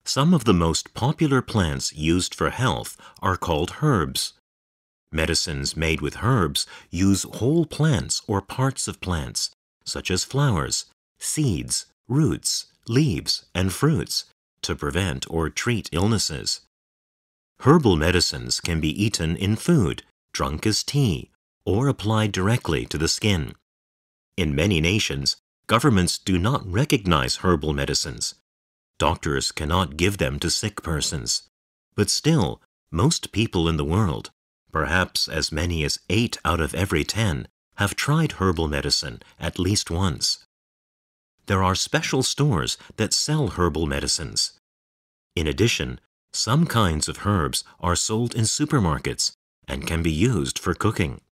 Some of the most popular plants used for health are called herbs. Medicines made with herbs use whole plants or parts of plants, such as flowers, seeds, roots, leaves, and fruits, to prevent or treat illnesses. Herbal medicines can be eaten in food, drunk as tea, or applied directly to the skin. In many nations, governments do not recognize herbal medicines. Doctors cannot give them to sick persons. But still, most people in the world, perhaps as many as 8 out of every 10, have tried herbal medicine at least once. There are special stores that sell herbal medicines. In addition, some kinds of herbs are sold in supermarkets and can be used for cooking.